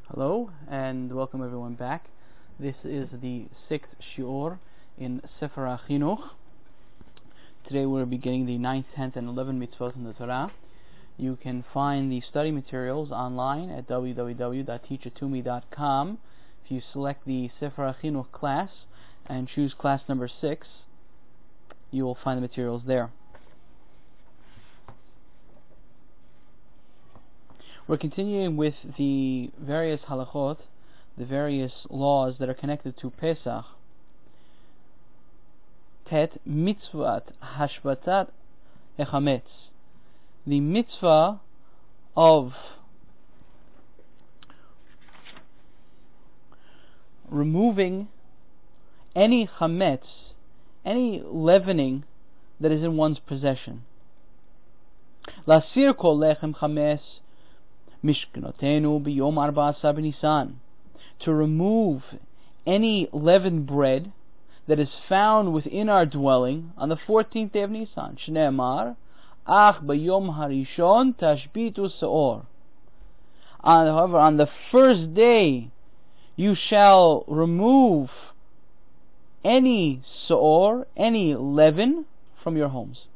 Hello and welcome everyone back. This is the 6th shiur in Sefer HaChinuch. Today we're beginning the 9th, 10th, and 11th mitzvot in the Torah. You can find the study materials online at www.teachatumi.com. If you select the Sefer HaChinuch class and choose class number 6, you will find the materials there. We're continuing with the various halachot, the various laws that are connected to Pesach. Tet mitzvat hashbatat echametz. The mitzvah of removing any chametz, any leavening that is in one's possession. Lasir kol lechem chametz Mishkanotenu b'yom 14 b'Nisan, to remove any leavened bread that is found within our dwelling on the 14th day of Nisan. Shneimar, ach b'yom harishon tashbitu seor. However, on the first day you shall remove any seor, any leaven from your homes.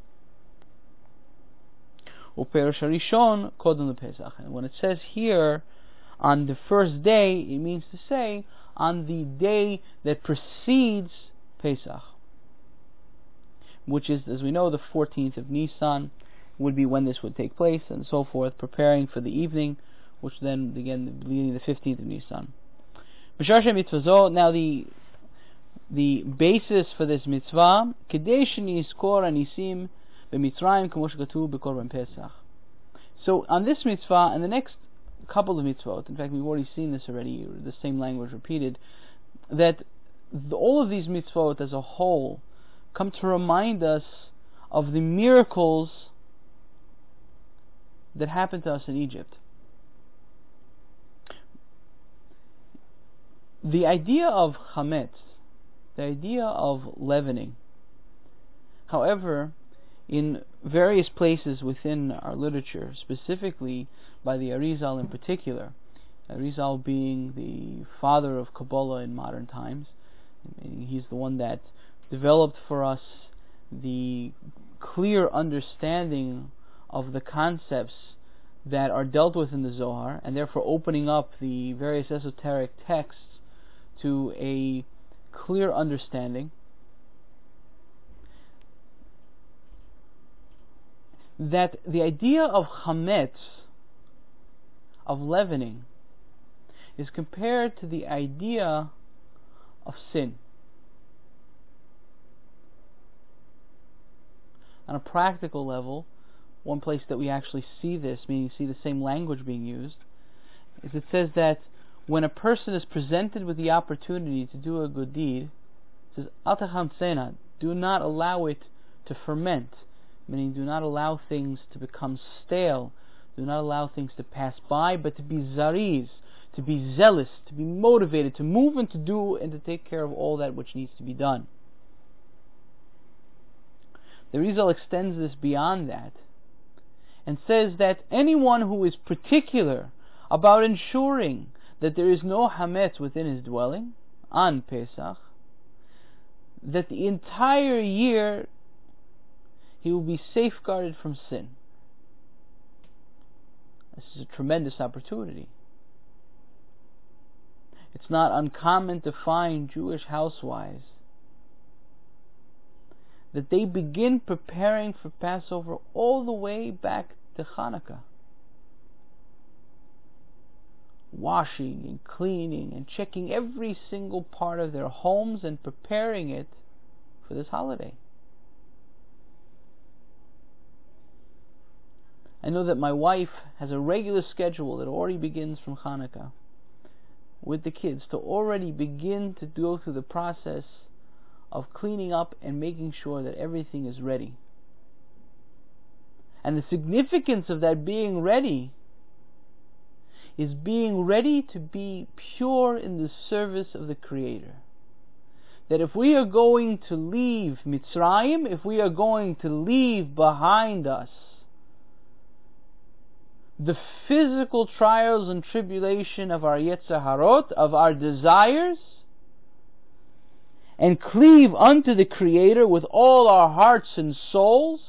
Uperush harishon kodem lePesach. And when it says here on the first day, it means to say on the day that precedes Pesach, which is, as we know, the 14th of Nisan would be when this would take place, and so forth, preparing for the evening, which then again the beginning of the 15th of Nisan. Now the basis for this mitzvah, Kedesh nizkor anisim. So on this mitzvah and the next couple of mitzvot, in fact we've already seen this already, the same language repeated, that all of these mitzvot as a whole come to remind us of the miracles that happened to us in Egypt. The idea of chametz, the idea of leavening, however, in various places within our literature, specifically by the Arizal in particular, Arizal being the father of Kabbalah in modern times, he's the one that developed for us the clear understanding of the concepts that are dealt with in the Zohar, and therefore opening up the various esoteric texts to a clear understanding. That the idea of chametz, of leavening, is compared to the idea of sin. On a practical level, one place that we actually see this, meaning see the same language being used, is it says that when a person is presented with the opportunity to do a good deed, it says, Al tachansena, do not allow it to ferment. Meaning, do not allow things to become stale, do not allow things to pass by, but to be zariz, to be zealous, to be motivated, to move and to do and to take care of all that which needs to be done. The Rizal extends this beyond that and says that anyone who is particular about ensuring that there is no hametz within his dwelling on Pesach, that the entire year he will be safeguarded from sin. This is a tremendous opportunity. It's not uncommon to find Jewish housewives that they begin preparing for Passover all the way back to Hanukkah. Washing and cleaning and checking every single part of their homes and preparing it for this holiday. I know that my wife has a regular schedule that already begins from Hanukkah with the kids to already begin to go through the process of cleaning up and making sure that everything is ready. And the significance of that being ready is being ready to be pure in the service of the Creator. That if we are going to leave Mitzrayim, if we are going to leave behind us the physical trials and tribulation of our Yetzer Harot, of our desires, and cleave unto the Creator with all our hearts and souls,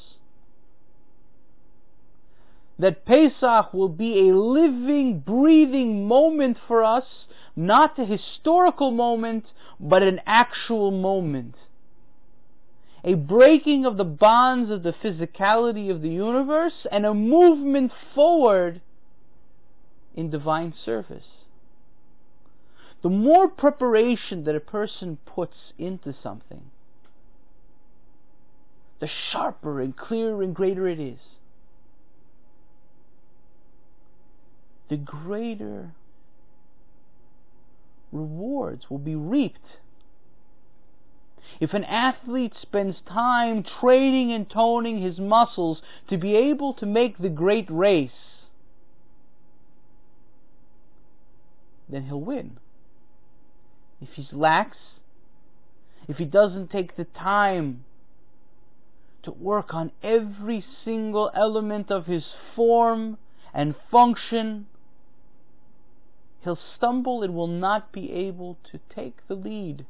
that Pesach will be a living, breathing moment for us, not a historical moment, but an actual moment. A breaking of the bonds of the physicality of the universe and a movement forward in divine service. The more preparation that a person puts into something, the sharper and clearer and greater it is. The greater rewards will be reaped. If an athlete spends time training and toning his muscles to be able to make the great race, then he'll win. If he's lax, if he doesn't take the time to work on every single element of his form and function, he'll stumble and will not be able to take the lead.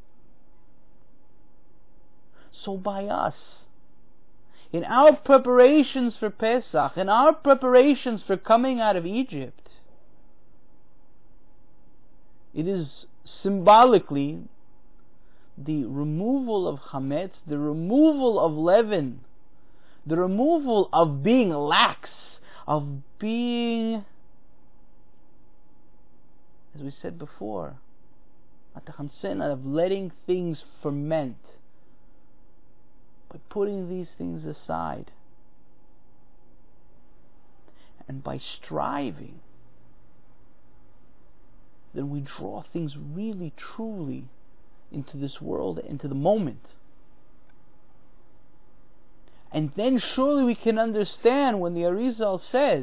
So by us, in our preparations for Pesach, in our preparations for coming out of Egypt, it is symbolically the removal of chametz, the removal of leaven, the removal of being lax, of being, as we said before, of letting things ferment, by putting these things aside, and by striving, then we draw things really, truly into this world, into the moment. And then surely we can understand when the Arizal says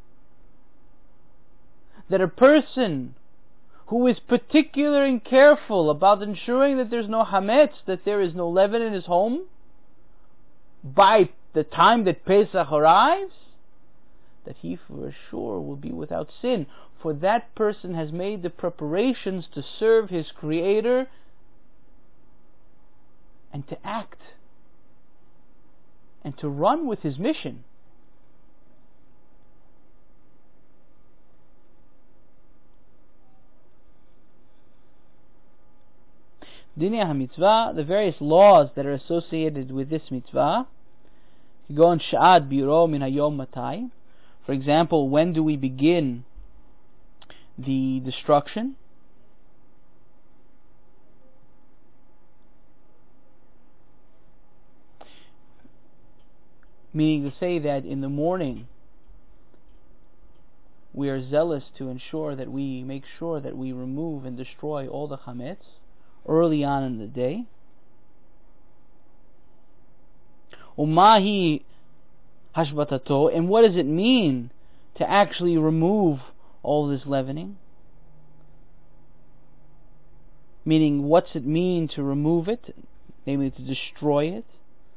that a person who is particular and careful about ensuring that there's no hametz, that there is no leaven in his home, by the time that Pesach arrives, that he for sure will be without sin. For that person has made the preparations to serve his Creator and to act and to run with his mission. Dinei HaMitzvah, the various laws that are associated with this mitzvah, Kigon Sha'ad Biro Min Hayom Matai. For example, when do we begin the destruction? Meaning to say that in the morning we are zealous to ensure that we make sure that we remove and destroy all the chametz early on in the day. Umahi hashbatato, and what does it mean to actually remove all this leavening? Meaning, what's it mean to remove it? Namely, to destroy it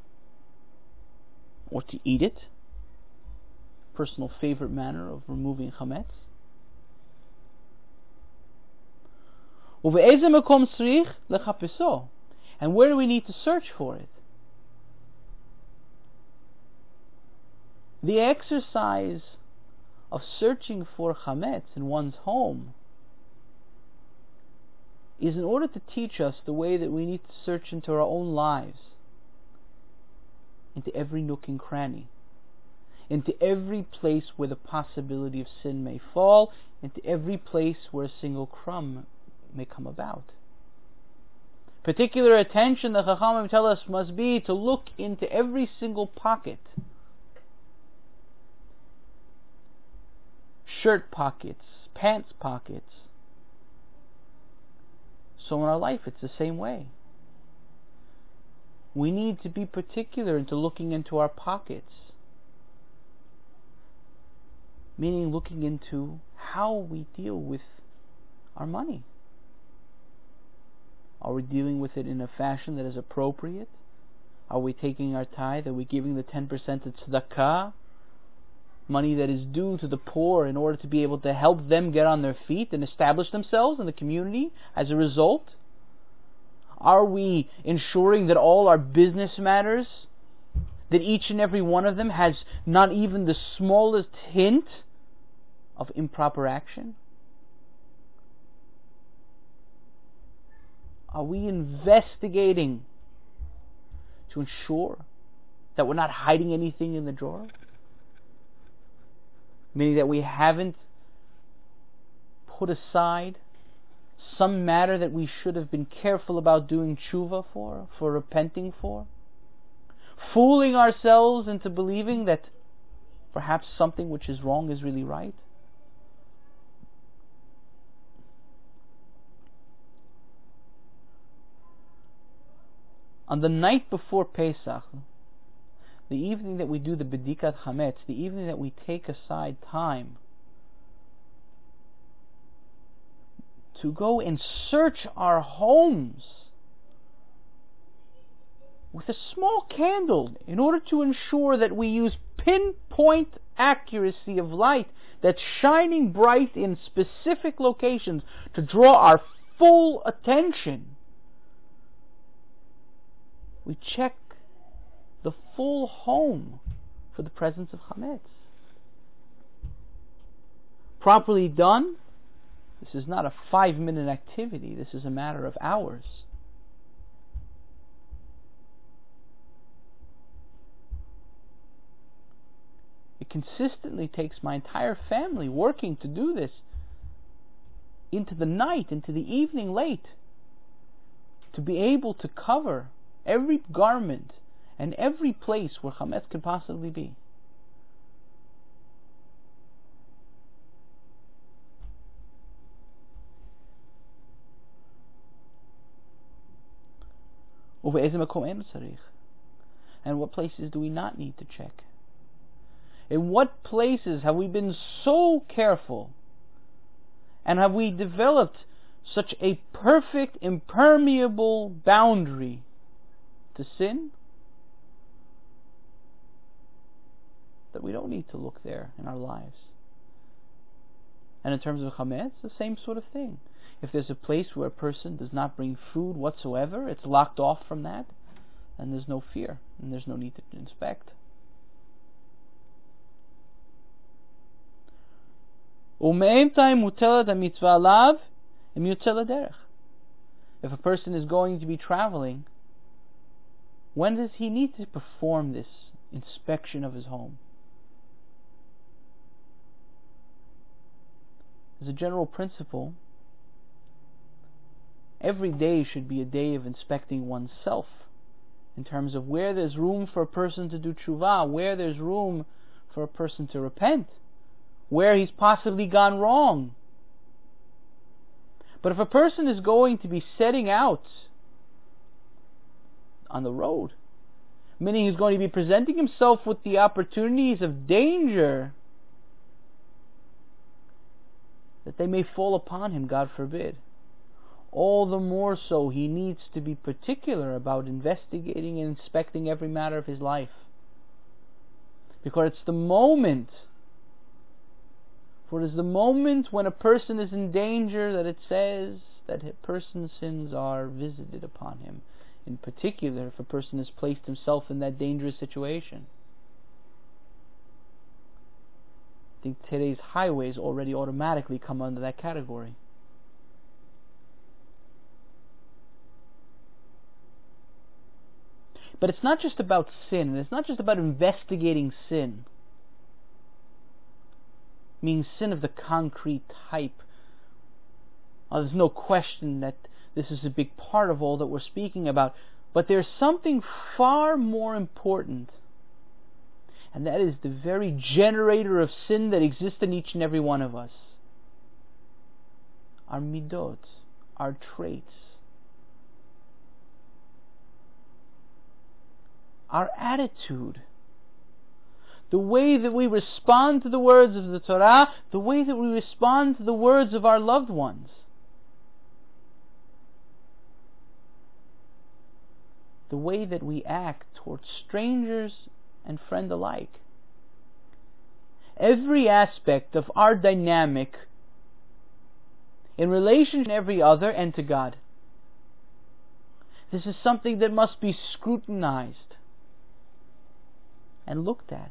or to eat it. Personal favorite manner of removing chametz. And where do we need to search for it? The exercise of searching for chametz in one's home is in order to teach us the way that we need to search into our own lives, into every nook and cranny, into every place where the possibility of sin may fall, into every place where a single crumb may come about. Particular attention, the Chachamim tell us, must be to look into every single pocket. Shirt pockets, pants pockets. So in our life it's the same way. We need to be particular into looking into our pockets. Meaning looking into how we deal with our money. Are we dealing with it in a fashion that is appropriate? Are we taking our tithe? Are we giving the 10% to tzedakah? money that is due to the poor in order to be able to help them get on their feet and establish themselves in the community as a result? Are we ensuring that all our business matters, that each and every one of them has not even the smallest hint of improper action? Are we investigating to ensure that we're not hiding anything in the drawer? Meaning that we haven't put aside some matter that we should have been careful about doing tshuva for repenting for? Fooling ourselves into believing that perhaps something which is wrong is really right? On the night before Pesach, the evening that we do the Bedikat Hametz, the evening that we take aside time to go and search our homes with a small candle in order to ensure that we use pinpoint accuracy of light that's shining bright in specific locations to draw our full attention. We check the full home for the presence of Chametz. Properly done, this is not a 5-minute activity, this is a matter of hours. It consistently takes my entire family working to do this into the night, into the evening late, to be able to cover every garment and every place where Chametz could possibly be. And what places do we not need to check? In what places have we been so careful and have we developed such a perfect, impermeable boundary to sin that we don't need to look there in our lives? And in terms of Chametz, the same sort of thing. If there's a place where a person does not bring food whatsoever, it's locked off from that, and there's no fear, and there's no need to inspect. If a person is going to be traveling, when does he need to perform this inspection of his home? As a general principle, every day should be a day of inspecting oneself in terms of where there's room for a person to do tshuva, where there's room for a person to repent, where he's possibly gone wrong. But if a person is going to be setting out on the road, meaning he's going to be presenting himself with the opportunities of danger that they may fall upon him, God forbid, all the more so he needs to be particular about investigating and inspecting every matter of his life. Because it's the moment, for it is the moment when a person is in danger that it says that a person's sins are visited upon him. In particular, if a person has placed himself in that dangerous situation. I think today's highways already automatically come under that category. But it's not just about sin, and it's not just about investigating sin, meaning sin of the concrete type. There's no question that this is a big part of all that we're speaking about, but there's something far more important, and that is the very generator of sin that exists in each and every one of us. Our midot, our traits, our attitude, the way that we respond to the words of the Torah, the way that we respond to the words of our loved ones, the way that we act towards strangers and friend alike. every aspect of our dynamic in relation to every other and to God. This is something that must be scrutinized and looked at.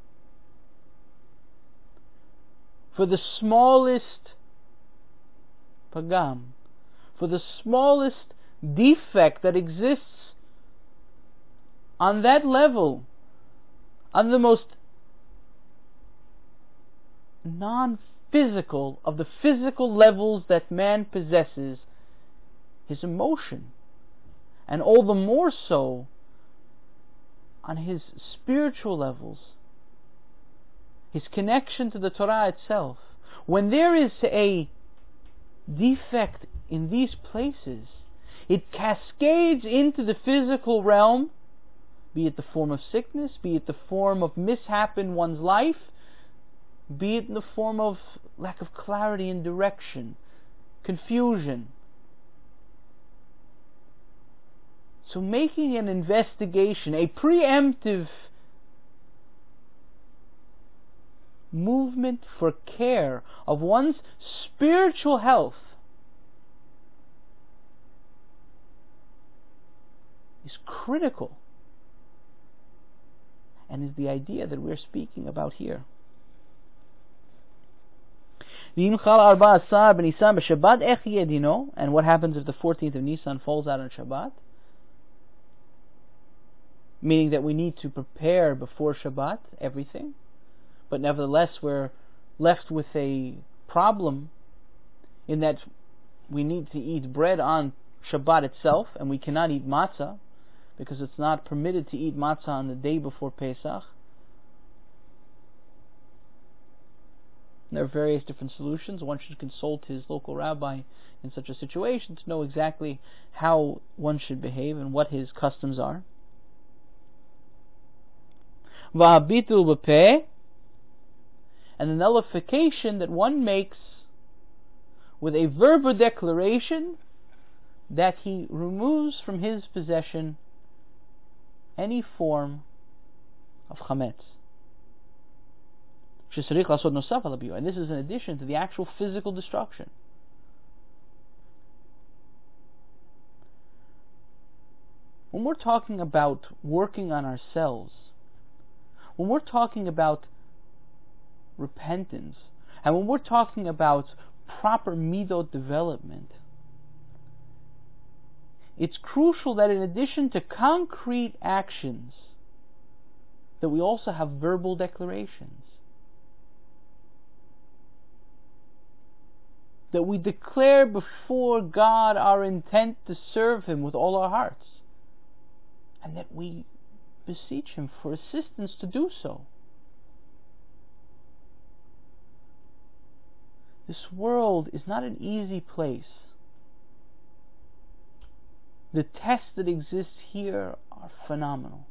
For the smallest pagam, for the smallest defect that exists on that level, on the most non-physical of the physical levels that man possesses, his emotion, and all the more so on his spiritual levels, his connection to the Torah itself. When there is a defect in these places, it cascades into the physical realm, be it the form of sickness, be it the form of mishap in one's life, be it in the form of lack of clarity and direction, confusion. So making an investigation, a preemptive movement for care of one's spiritual health is critical, and is the idea that we're speaking about here. And what happens if the 14th of Nisan falls out on Shabbat? Meaning that we need to prepare before Shabbat everything, but nevertheless we're left with a problem in that we need to eat bread on Shabbat itself, and we cannot eat matzah because it's not permitted to eat matzah on the day before Pesach. There are various different solutions. One should consult his local rabbi in such a situation to know exactly how one should behave and what his customs are. V'habitul b'peh, and the nullification that one makes with a verbal declaration that he removes from his possession any form of chametz. And this is in addition to the actual physical destruction. When we're talking about working on ourselves, when we're talking about repentance, and when we're talking about proper midot development, it's crucial that in addition to concrete actions, that we also have verbal declarations. That we declare before God our intent to serve Him with all our hearts, and that we beseech Him for assistance to do so. This world is not an easy place. The tests that exist here are phenomenal.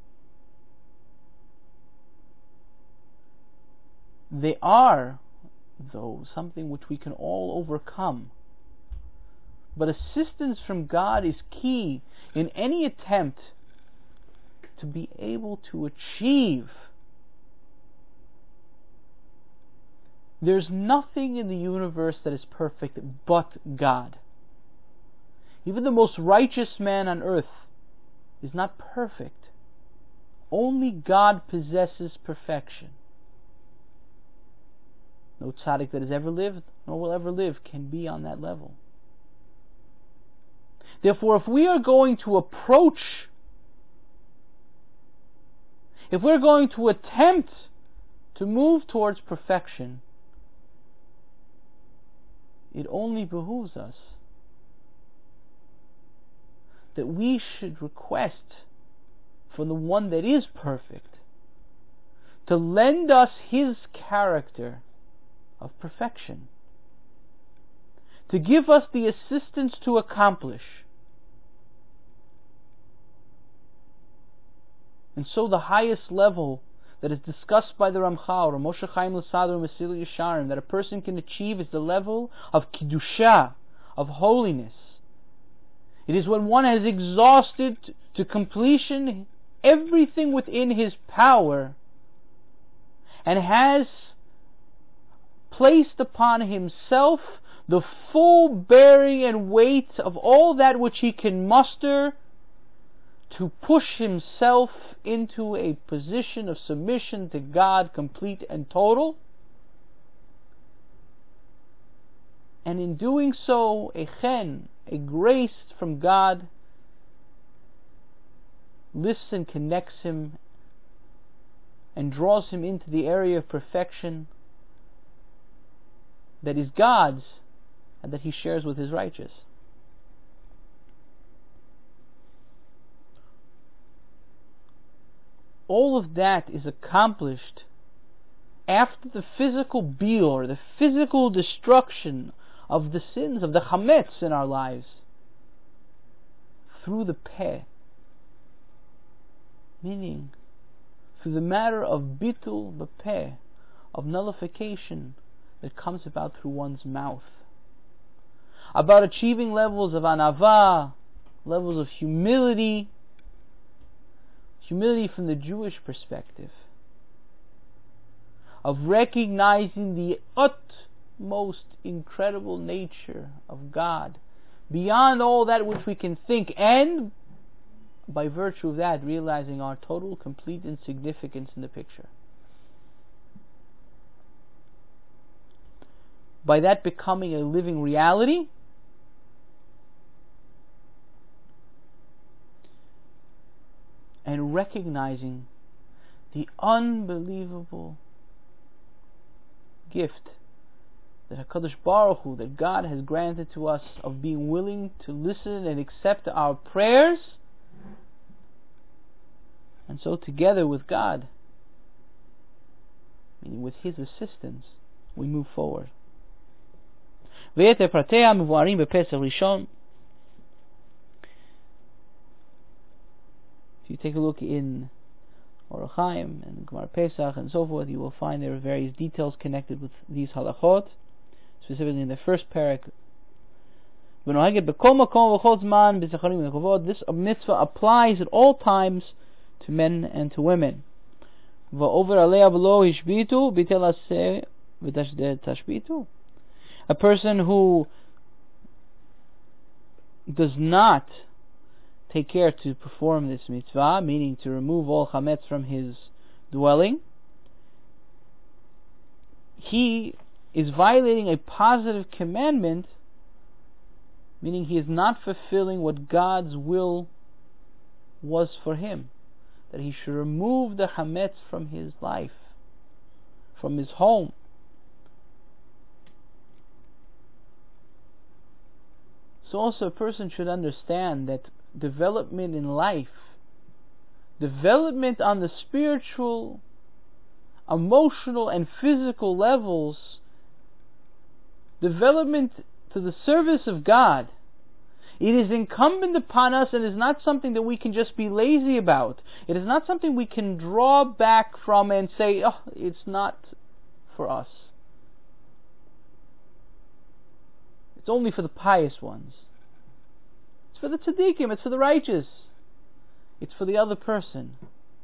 They are, though, something which we can all overcome. But assistance from God is key in any attempt to be able to achieve. There's nothing in the universe that is perfect but God. Even the most righteous man on earth is not perfect. Only God possesses perfection. No tzaddik that has ever lived, nor will ever live, can be on that level. Therefore, if we are going to approach, if we're going to attempt to move towards perfection, it only behooves us that we should request from the one that is perfect to lend us His character of perfection, to give us the assistance to accomplish. And so the highest level that is discussed by the Ramchal, or Moshe Chaim Luzzatto, or Mesilas Yesharim, that a person can achieve is the level of Kiddusha, of holiness. It is when one has exhausted to completion everything within his power, and has placed upon himself the full bearing and weight of all that which he can muster to push himself into a position of submission to God, complete and total. And in doing so, a chen, a grace from God, lifts and connects him and draws him into the area of perfection that is God's and that he shares with his righteous. All of that is accomplished after the physical biur, the physical destruction of the sins, of the chametz in our lives, through the peh, meaning through the matter of bitul b'peh, of nullification that comes about through one's mouth, about achieving levels of anava, levels of humility from the Jewish perspective, of recognizing the utmost incredible nature of God, beyond all that which we can think, and by virtue of that, realizing our total, complete insignificance in the picture. By that becoming a living reality, and recognizing the unbelievable gift that HaKadosh Baruch Hu, that God has granted to us, of being willing to listen and accept our prayers, and so together with God, meaning with His assistance, we move forward. ויתר פרטיה מבוארים בפסח ראשון. If you take a look in Orach Chaim and Gemara Pesach and so forth, you will find there are various details connected with these halachot, specifically in the first parak. This mitzvah applies at all times to men and to women. A person who does not take care to perform this mitzvah, meaning to remove all chametz from his dwelling, he is violating a positive commandment, meaning he is not fulfilling what God's will was for him, that he should remove the chametz from his life, from his home. So also a person should understand that development in life, development on the spiritual, emotional and physical levels, development to the service of God, it is incumbent upon us, and is not something that we can just be lazy about. It is not something we can draw back from and say, oh, it's not for us. It's only for the pious ones. It's for the tzaddikim, it's for the righteous. It's for the other person.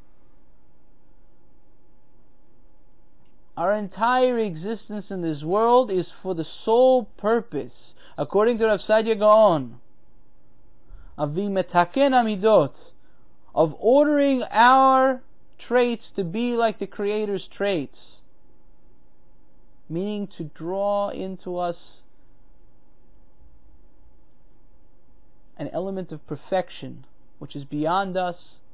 Our entire existence in this world is for the sole purpose, according to Rav Saadia Gaon, of being metaken amidot, of ordering our traits to be like the Creator's traits, meaning to draw into us an element of perfection which is beyond us,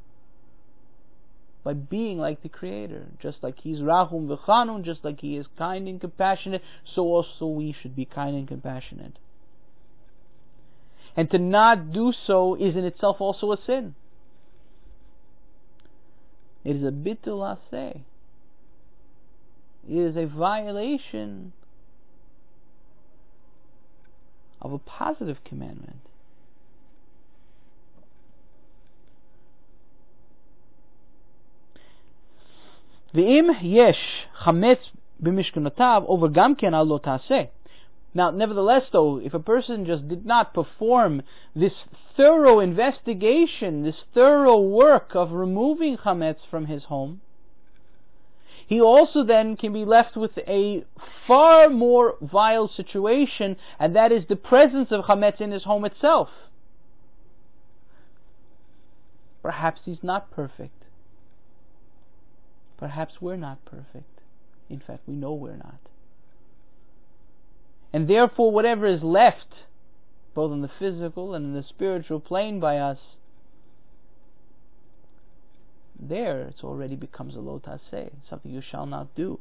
by being like the Creator. Just like He's Rahum v'Chanun, just like He is kind and compassionate, so also we should be kind and compassionate. And to not do so is in itself also a sin. It is a bitul aseh. It is a violation of a positive commandment. V'im yesh chametz b'mishkanotav over gamken al lo taseh. Now, nevertheless, though, if a person just did not perform this thorough investigation, this thorough work of removing chametz from his home, he also then can be left with a far more vile situation, and that is the presence of chametz in his home itself. Perhaps he's not perfect. Perhaps we're not perfect. In fact, we know we're not. And therefore, whatever is left, both in the physical and in the spiritual plane by us, there it already becomes a lo taseh, something you shall not do.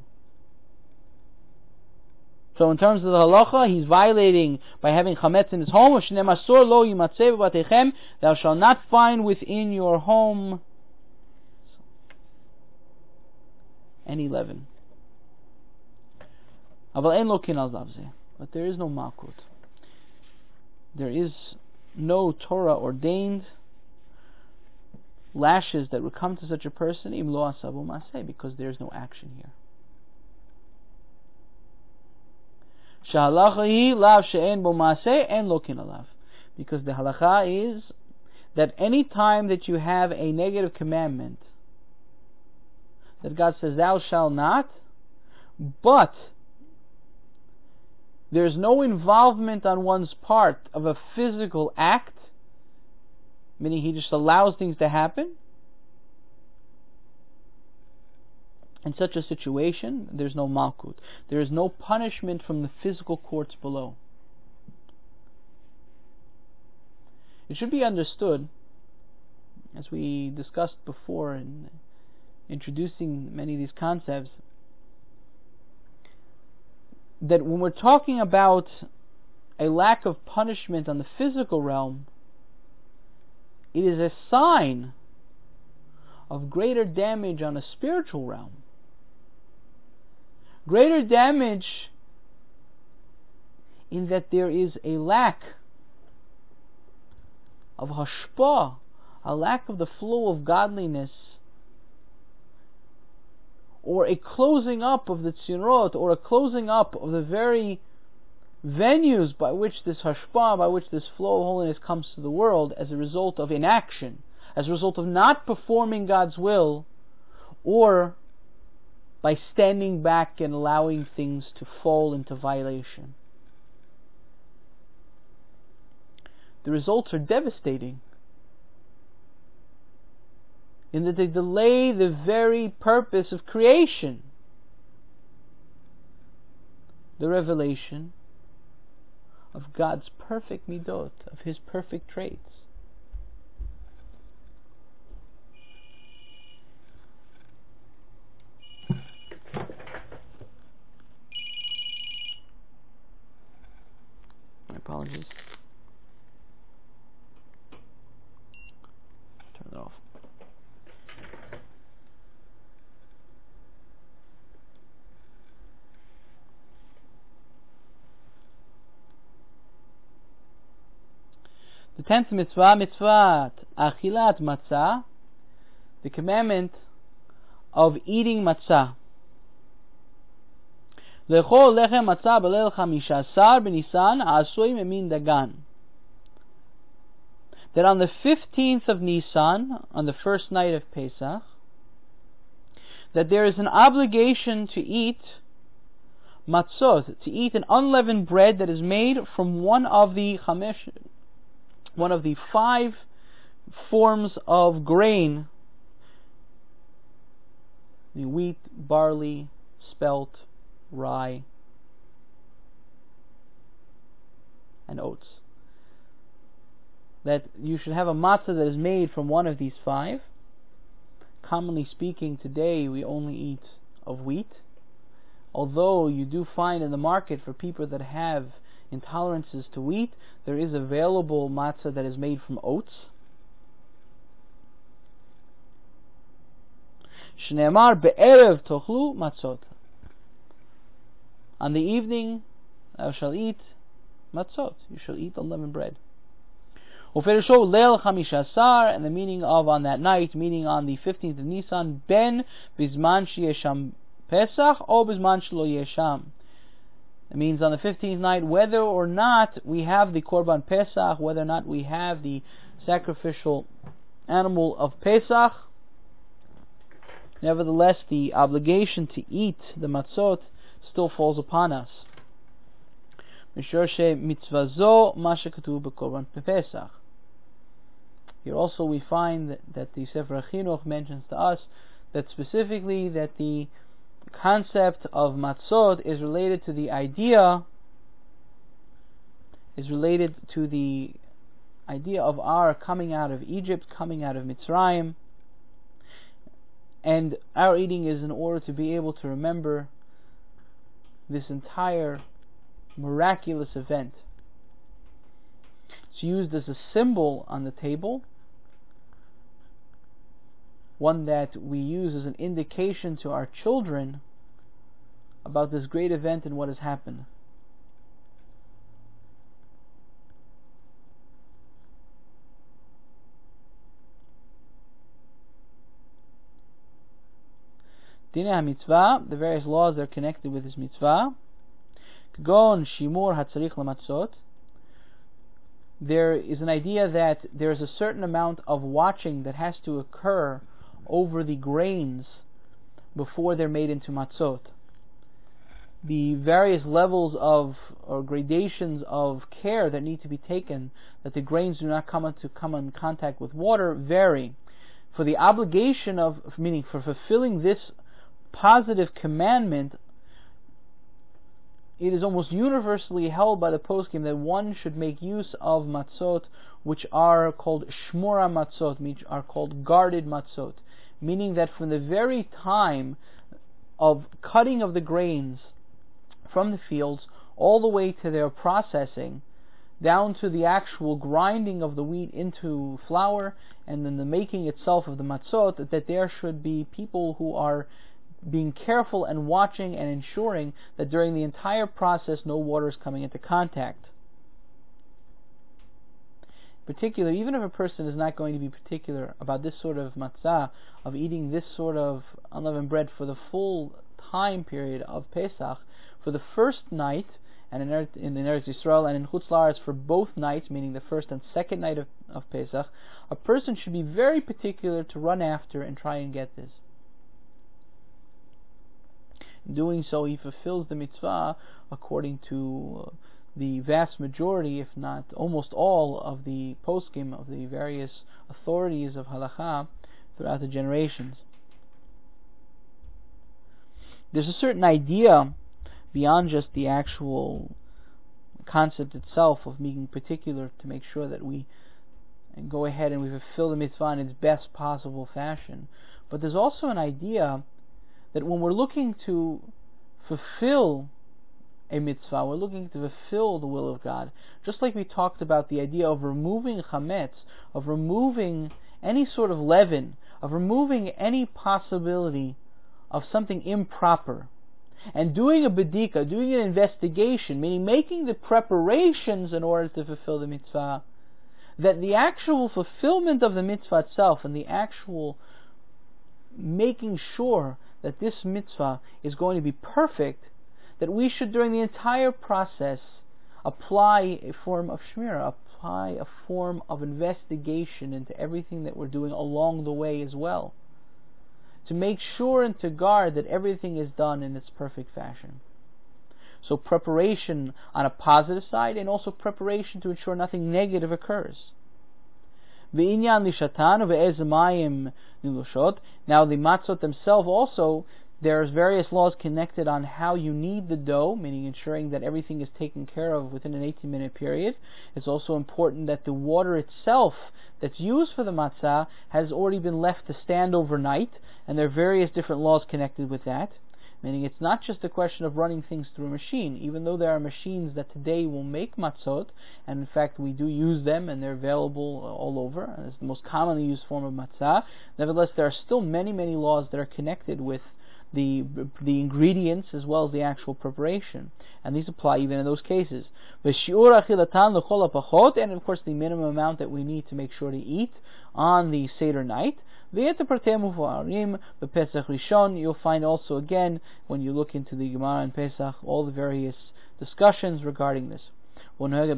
So in terms of the halacha, he's violating by having chametz in his home. Lo yimatzeh b'batechem, thou shalt not find within your home any leaven. Aval ein lo kin al zavzeh. But there is no malkut. There is no Torah ordained lashes that would come to such a person, im lo asavu maseh, because there is no action here. Shahalacha hi lav she'en bo maseh en lo kin alav, because the halacha is that any time that you have a negative commandment, that God says thou shalt not, but there's no involvement on one's part of a physical act, meaning he just allows things to happen. In such a situation, there's no malkut. There is no punishment from the physical courts below. It should be understood, as we discussed before in introducing many of these concepts, that when we're talking about a lack of punishment on the physical realm, it is a sign of greater damage on a spiritual realm. Greater damage in that there is a lack of hashpah, a lack of the flow of godliness, or a closing up of the tzirot, or a closing up of the very venues by which this hashpah, by which this flow of holiness comes to the world, as a result of inaction, as a result of not performing God's will, or by standing back and allowing things to fall into violation. The results are devastating, in that they delay the very purpose of creation, the revelation of God's perfect midot, of His perfect traits. My apologies. Turn it off. The 10th mitzvah, mitzvat achilat matzah, the commandment of eating matzah. Lechol lechem matzah b'leil chamishasar b'Nisan ha'asui memin dagan. That on the 15th of Nisan, on the first night of Pesach, that there is an obligation to eat matzot, to eat an unleavened bread that is made from one of the 5 forms of grain: the wheat, barley, spelt, rye, and oats. That you should have a matzah that is made from one of these 5. Commonly speaking, today we only eat of wheat, although you do find in the market for people that have intolerances to wheat, there is available matzah that is made from oats. Shneimar be'erev tochlu matzot. On the evening, thou shalt eat matzot. You shall eat unleavened bread. Uferesho leil chamishasar, and the meaning of on that night, meaning on the 15th of Nisan, ben bizman sheyesham pesach o bizman shelo yesham. It means on the 15th night, whether or not we have the Korban Pesach, whether or not we have the sacrificial animal of Pesach, nevertheless the obligation to eat the matzot still falls upon us. Here also we find that the Sefer HaChinuch mentions to us that specifically that the concept of matzot is related to the idea of our coming out of Egypt, coming out of Mitzrayim, and our eating is in order to be able to remember this entire miraculous event. It's used as a symbol on the table, one that we use as an indication to our children about this great event and what has happened. Dinei HaMitzvah, the various laws that are connected with this mitzvah. K'gon shimur hatzarich lamatzot. There is an idea that there is a certain amount of watching that has to occur over the grains before they're made into matzot. The various levels of or gradations of care that need to be taken that the grains do not come in contact with water vary. For the obligation of, meaning for fulfilling this positive commandment, it is almost universally held by the poskim that one should make use of matzot which are called shmura matzot, which are called guarded matzot, meaning that from the very time of cutting of the grains from the fields all the way to their processing, down to the actual grinding of the wheat into flour, and then the making itself of the matzot, that there should be people who are being careful and watching and ensuring that during the entire process no water is coming into contact. In particular, even if a person is not going to be particular about this sort of matzah, of eating this sort of unleavened bread for the full time period of Pesach, for the first night, and in Eretz Yisrael and in Chutz La'aretz for both nights, meaning the first and second night of Pesach, a person should be very particular to run after and try and get this. In doing so, he fulfills the mitzvah according to the vast majority, if not almost all, of the poskim, of the various authorities of halacha throughout the generations. There's a certain idea beyond just the actual concept itself of being particular to make sure that we go ahead and we fulfill the mitzvah in its best possible fashion. But there's also an idea that when we're looking to fulfill a mitzvah, we're looking to fulfill the will of God. Just like we talked about the idea of removing chametz, of removing any sort of leaven, of removing any possibility of something improper, and doing a bedika, doing an investigation, meaning making the preparations in order to fulfill the mitzvah, that the actual fulfillment of the mitzvah itself and the actual making sure that this mitzvah is going to be perfect, that we should during the entire process apply a form of shmirah, apply a form of investigation into everything that we're doing along the way as well, to make sure and to guard that everything is done in its perfect fashion. So preparation on a positive side, and also preparation to ensure nothing negative occurs. Now the matzot themselves also, there's various laws connected on how you knead the dough, meaning ensuring that everything is taken care of within an 18-minute period. It's also important that the water itself that's used for the matzah has already been left to stand overnight, and there are various different laws connected with that. Meaning it's not just a question of running things through a machine, even though there are machines that today will make matzot, and in fact we do use them and they're available all over, and it's the most commonly used form of matzah. Nevertheless, there are still many, many laws that are connected with the ingredients as well as the actual preparation, and these apply even in those cases. And of course the minimum amount that we need to make sure to eat on the Seder night. You'll find also again, when you look into the Gemara and Pesach, all the various discussions regarding this. This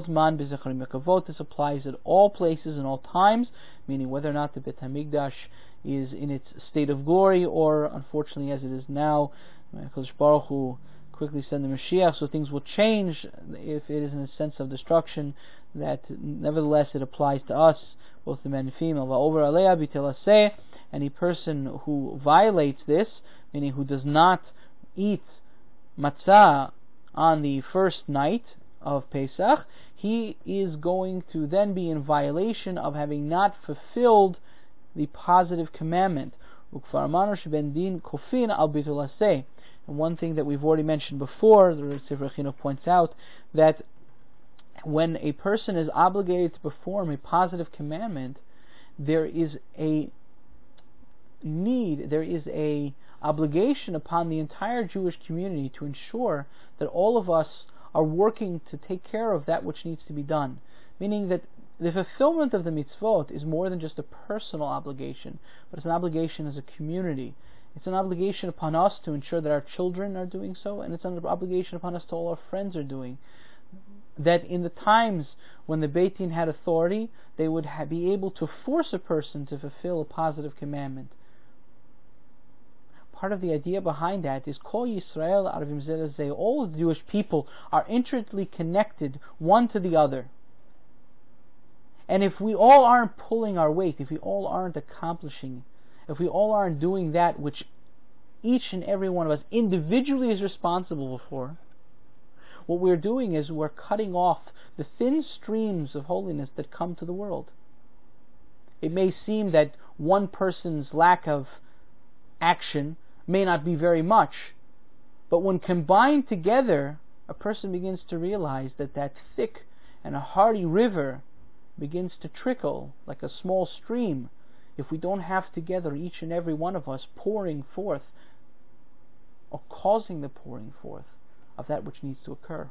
applies at all places and all times, meaning whether or not the Beit HaMikdash is in its state of glory, or unfortunately as it is now, HaKadosh Baruch Hu quickly send the Mashiach, so things will change if it is in a sense of destruction, that nevertheless it applies to us, both the men and female. Over Alea bitelaseh, any person who violates this, meaning who does not eat matzah on the first night of Pesach, he is going to then be in violation of having not fulfilled the positive commandment. And one thing that we've already mentioned before, the Sefer Chinuch points out, that when a person is obligated to perform a positive commandment, there is a need, there is a obligation upon the entire Jewish community to ensure that all of us are working to take care of that which needs to be done. Meaning that the fulfillment of the mitzvot is more than just a personal obligation, but it's an obligation as a community. It's an obligation upon us to ensure that our children are doing so, and it's an obligation upon us to all our friends are doing. That in the times when the Beit Din had authority, they would be able to force a person to fulfill a positive commandment. Part of the idea behind that is Kol Yisrael Arvim Zeh Lezeh. All of the Jewish people are intricately connected one to the other. And if we all aren't pulling our weight, if we all aren't accomplishing, if we all aren't doing that which each and every one of us individually is responsible for, what we're doing is we're cutting off the thin streams of holiness that come to the world. It may seem that one person's lack of action may not be very much, but when combined together, a person begins to realize that that thick and a hearty river begins to trickle like a small stream if we don't have together each and every one of us pouring forth or causing the pouring forth of that which needs to occur.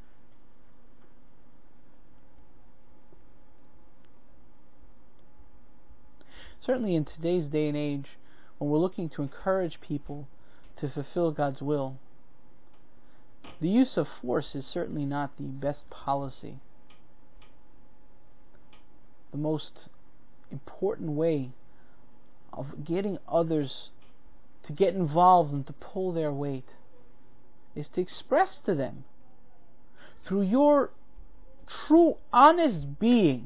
Certainly in today's day and age, when we're looking to encourage people to fulfill God's will, the use of force is certainly not the best policy. The most important way of getting others to get involved and to pull their weight is to express to them, through your true, honest being,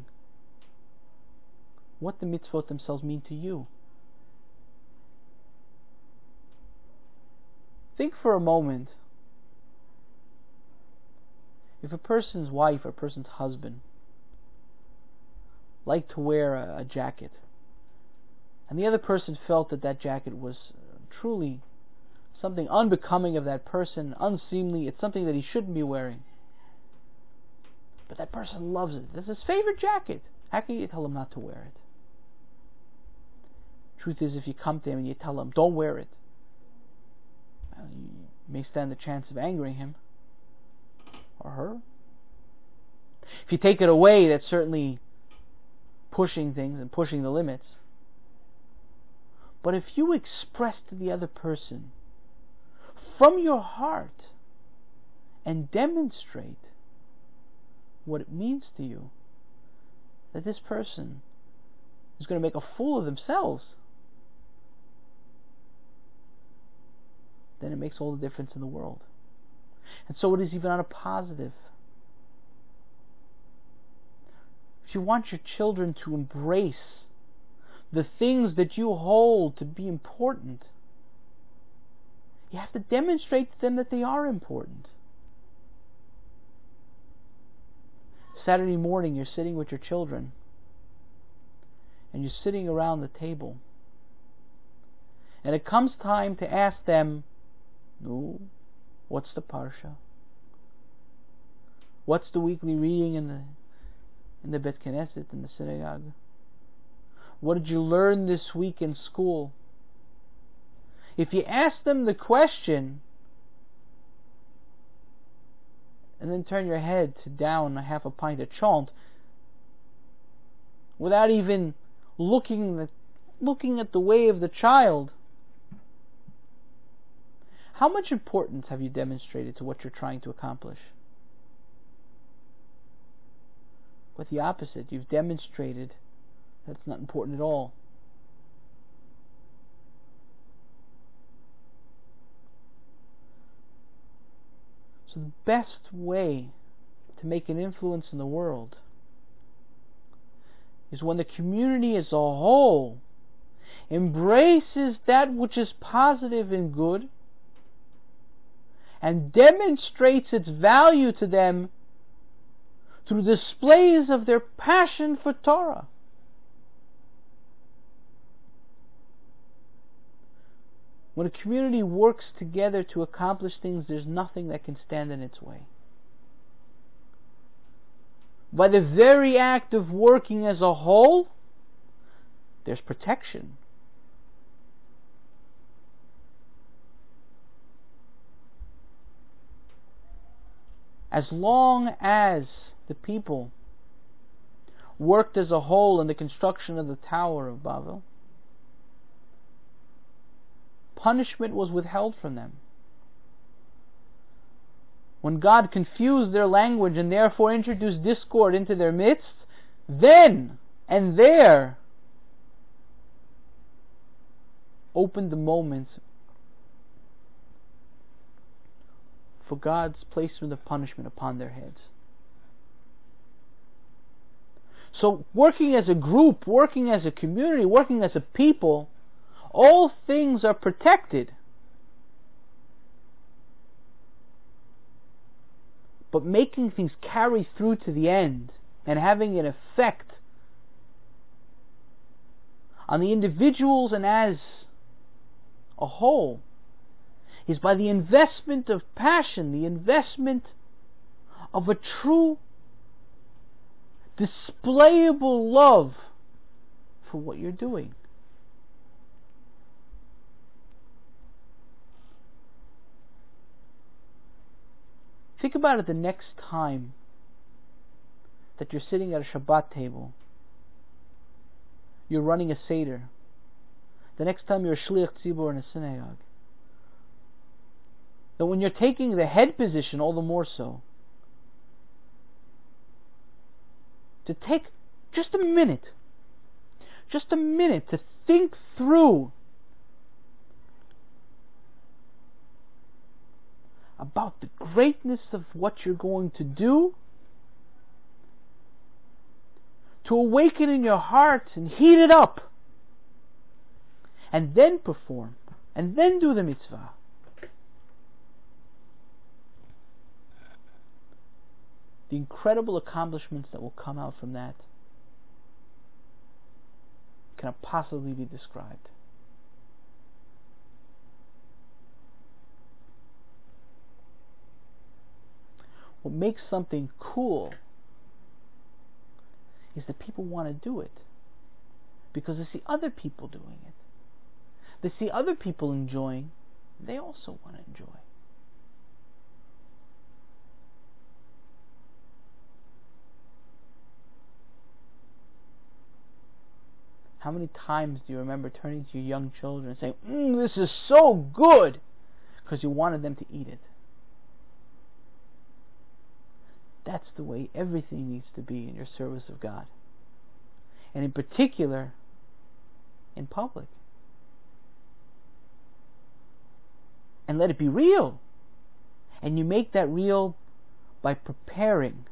what the mitzvot themselves mean to you. Think for a moment, if a person's wife or a person's husband liked to wear a jacket, and the other person felt that that jacket was truly something unbecoming of that person, unseemly, it's something that he shouldn't be wearing, but that person loves it, it's his favorite jacket, how can you tell him not to wear it? Truth is, if you come to him and you tell him, don't wear it, you may stand the chance of angering him or her. If you take it away, that's certainly pushing things and pushing the limits. But if you express to the other person from your heart and demonstrate what it means to you, that this person is going to make a fool of themselves, then it makes all the difference in the world. And so it is even on a positive. If you want your children to embrace the things that you hold to be important, you have to demonstrate to them that they are important. Saturday morning, you're sitting with your children, and you're sitting around the table, and it comes time to ask them, no, what's the parsha? What's the weekly reading in the Bet Knesset, in the synagogue? What did you learn this week in school? If you ask them the question and then turn your head to down a half a pint of chont without even looking at the way of the child, how much importance have you demonstrated to what you're trying to accomplish? But the opposite, you've demonstrated that it's not important at all. So the best way to make an influence in the world is when the community as a whole embraces that which is positive and good and demonstrates its value to them through displays of their passion for Torah. When a community works together to accomplish things, there's nothing that can stand in its way. By the very act of working as a whole, there's protection. As long as the people worked as a whole in the construction of the Tower of Babel, punishment was withheld from them. When God confused their language and therefore introduced discord into their midst, then and there opened the moment for God's placement of punishment upon their heads. So working as a group, working as a community, working as a people, all things are protected. But making things carry through to the end and having an effect on the individuals and as a whole is by the investment of passion, the investment of a true displayable love for what you're doing. Think about it the next time that you're sitting at a Shabbat table, you're running a Seder, the next time you're a Shliach Tzibur in a synagogue, that when you're taking the head position, all the more so, to take just a minute to think through about the greatness of what you're going to do, to awaken in your heart and heat it up, and then perform, and then do the mitzvah. The incredible accomplishments that will come out from that cannot possibly be described. What makes something cool is that people want to do it because they see other people doing it. They see other people enjoying, they also want to enjoy. How many times do you remember turning to your young children and saying, this is so good, because you wanted them to eat it? That's the way everything needs to be in your service of God. And in particular, in public. And let it be real. And you make that real by preparing,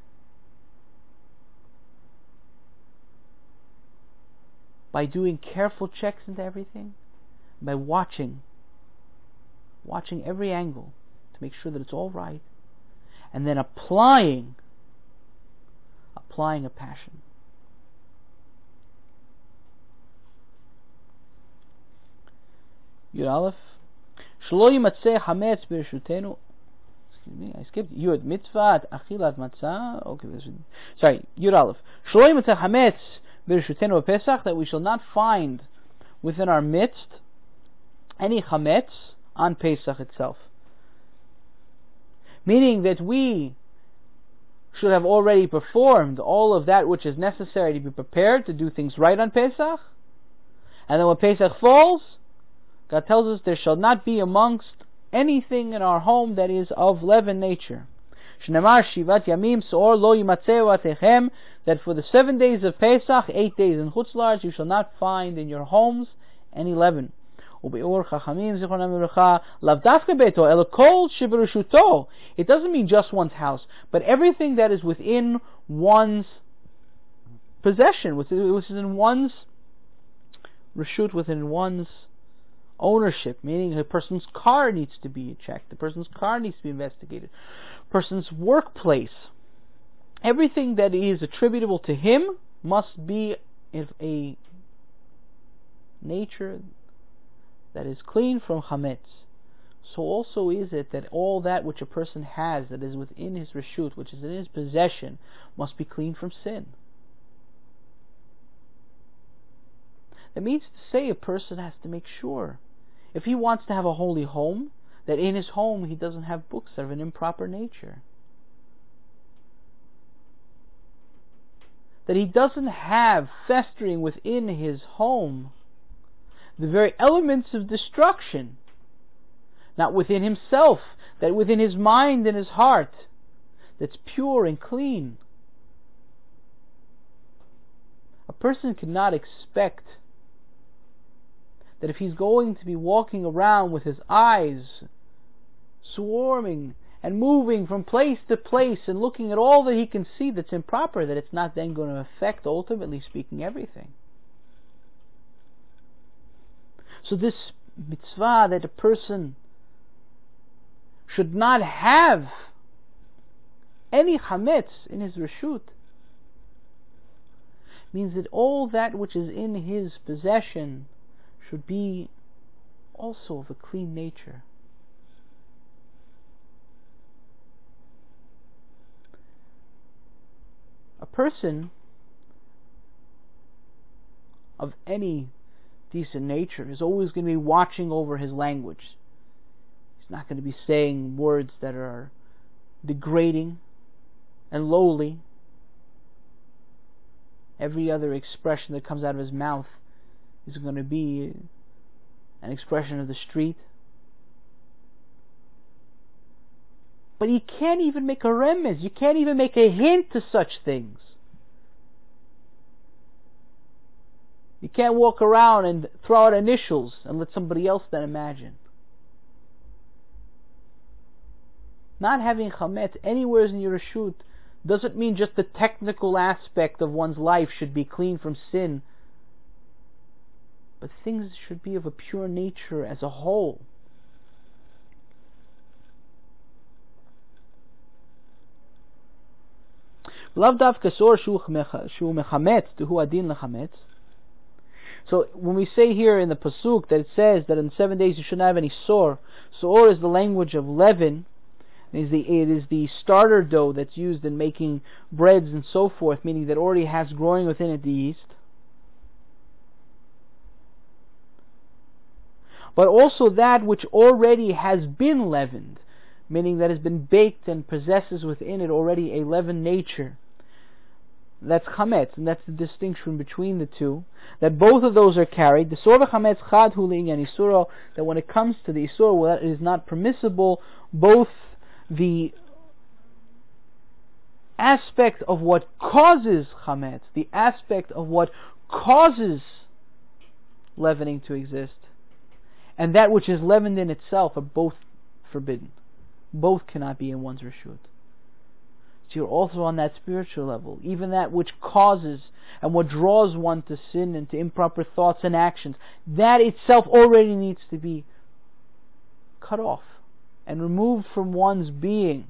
by doing careful checks into everything, by watching every angle to make sure that it's all right, and then applying a passion. Yud Aleph, Shlo yimatzeh hametz b'reshutenu. Excuse me, I skipped Yud. Mitzvah achilat matzah. Okay, sorry. Yud Aleph, Shlo yimatzeh hametz b'reshutenu b'Pesach, that we shall not find within our midst any chametz on Pesach itself. Meaning that we should have already performed all of that which is necessary to be prepared to do things right on Pesach. And then when Pesach falls, God tells us there shall not be amongst anything in our home that is of leaven nature. Shnemar Shivat Yamim Soor Lo Yimatzeu Atechem, that for the 7 days of Pesach, 8 days in Chutz La'aretz, you shall not find in your homes any leaven. It doesn't mean just one's house, but everything that is within one's possession, which is in one's reshut, within one's ownership, meaning a person's car needs to be checked, the person's car needs to be investigated, person's workplace. Everything that is attributable to him must be of a nature that is clean from chametz. So also is it that all that which a person has that is within his reshut, which is in his possession, must be clean from sin. That means to say a person has to make sure, if he wants to have a holy home, that in his home he doesn't have books that are of an improper nature. That he doesn't have festering within his home the very elements of destruction, not within himself, that within his mind and his heart, that's pure and clean. A person cannot expect that if he's going to be walking around with his eyes swarming and moving from place to place and looking at all that he can see that's improper, that it's not then going to affect, ultimately speaking, everything. So this mitzvah that a person should not have any chametz in his reshut means that all that which is in his possession should be also of a clean nature. A person of any decent nature is always going to be watching over his language. He's not going to be saying words that are degrading and lowly. Every other expression that comes out of his mouth is going to be an expression of the street. But you can't even make a remez, you can't even make a hint to such things. You can't walk around and throw out initials and let somebody else then imagine. Not having chametz anywhere in your reshut doesn't mean just the technical aspect of one's life should be clean from sin, but things should be of a pure nature as a whole. So when we say here in the pasuk that it says that in 7 days you shouldn't have any sor, sor is the language of leaven. It is the starter dough that's used in making breads and so forth, meaning that already has growing within it the yeast. But also that which already has been leavened, meaning that has been baked and possesses within it already a leavened nature. That's chametz, and that's the distinction between the two. That both of those are carried. The sor v'chametz chad hu li'inyan isuro. That when it comes to the isur, well, that is not permissible. Both the aspect of what causes chametz, the aspect of what causes leavening to exist, and that which is leavened in itself are both forbidden. Both cannot be in one's reshut. So you're also on that spiritual level. Even that which causes and what draws one to sin and to improper thoughts and actions, that itself already needs to be cut off and removed from one's being.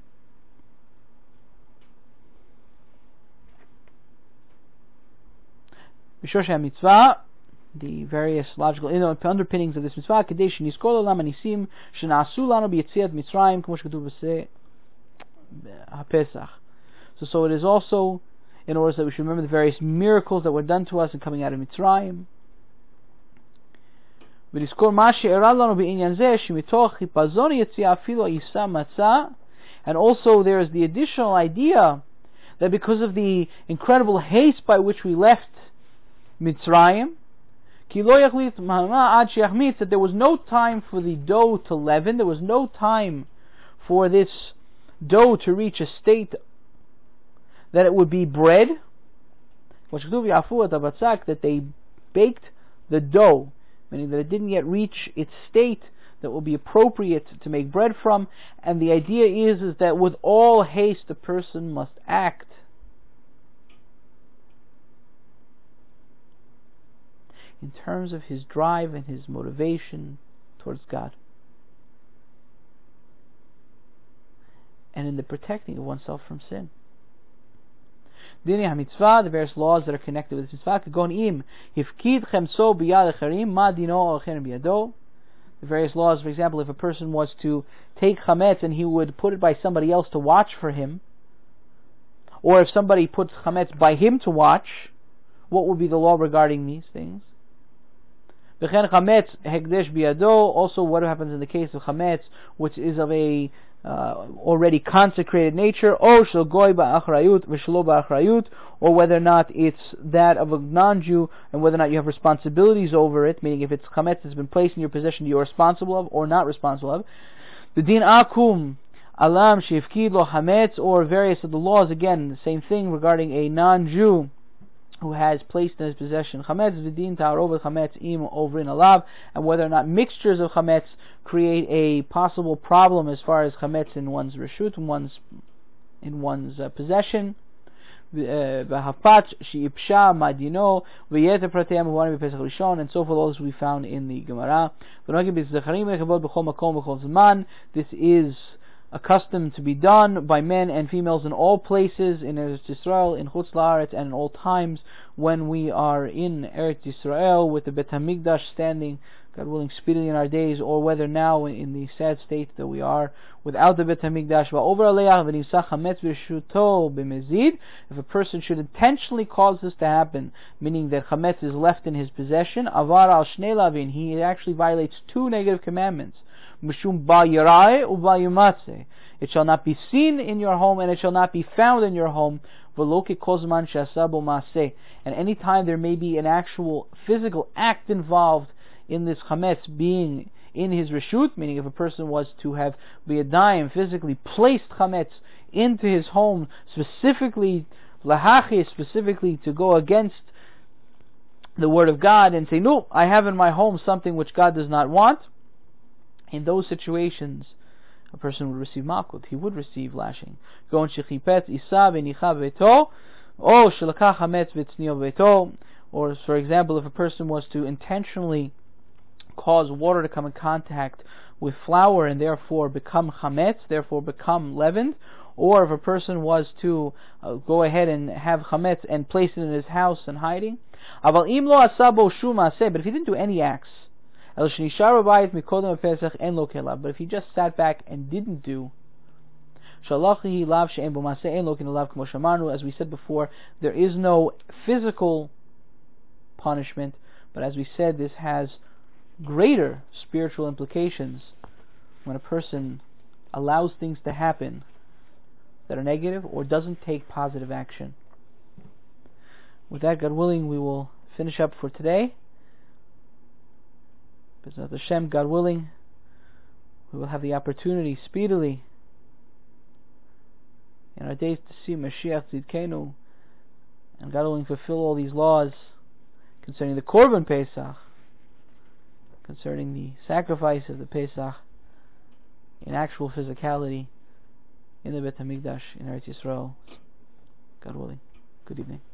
B'shor mitzvah, the various logical underpinnings of this mitzvah, Kedei shenizkor l'olam hanisim shena'asu lanu b'yetziat Mitzrayim, k'mo shekatuv b'seh HaPesach. So it is also in order that we should remember the various miracles that were done to us in coming out of Mitzrayim. And also there is the additional idea that because of the incredible haste by which we left Mitzrayim, that there was no time for the dough to leaven, there was no time for this dough to reach a state that it would be bread, that they baked the dough, meaning that it didn't yet reach its state that will be appropriate to make bread from. And the idea is that with all haste a person must act. In terms of his drive and his motivation towards God, and in the protecting of oneself from sin. Dini HaMitzvah, the various laws that are connected with this mitzvah. The various laws, for example, if a person was to take chametz and he would put it by somebody else to watch for him, or if somebody puts chametz by him to watch, what would be the law regarding these things? Also, what happens in the case of chametz, which is of a already consecrated nature, or whether or not it's that of a non-Jew, and whether or not you have responsibilities over it, meaning if it's chametz that's been placed in your possession you're responsible of or not responsible of. The din akum alam shefkid lo chametz, or various of the laws, again the same thing regarding a non-Jew who has placed in his possession chametz, v'din ta'arov chametz im ovrin alav, and whether or not mixtures of chametz create a possible problem as far as chametz in one's reshut, in one's possession. V'hafpach she'ipsha madino v'yeter prateim uvarim b'pesach rishon, and so forth. All this we found in the Gemara. This is accustomed to be done by men and females in all places, in Eretz Yisrael, in Chutz La'aretz, and in all times when we are in Eretz Yisrael with the Bet HaMikdash standing, God willing, speedily in our days, or whether now in the sad state that we are without the Bet HaMikdash. If a person should intentionally cause this to happen, meaning that chametz is left in his possession, avar al shnei lavin, he actually violates two negative commandments. It shall not be seen in your home, and it shall not be found in your home. And any time there may be an actual physical act involved in this chametz being in his reshut, meaning if a person was to have biyadayim physically placed chametz into his home, specifically lahachis, specifically to go against the word of God and say, no, I have in my home something which God does not want. In those situations, a person would receive malkut. He would receive lashing. Or, for example, if a person was to intentionally cause water to come in contact with flour and therefore become chametz, therefore become leavened, or if a person was to go ahead and have chametz and place it in his house and hiding. But if he didn't do any acts, but if he just sat back and didn't do, as we said before, there is no physical punishment, but as we said, this has greater spiritual implications when a person allows things to happen that are negative or doesn't take positive action. With that, God willing, we will finish up for today. B'ezrat Hashem, God willing, we will have the opportunity speedily in our days to see Mashiach Tzidkenu, and God willing fulfill all these laws concerning the Korban Pesach, concerning the sacrifice of the Pesach in actual physicality in the Bet HaMikdash in Eretz Yisrael. God willing. Good evening.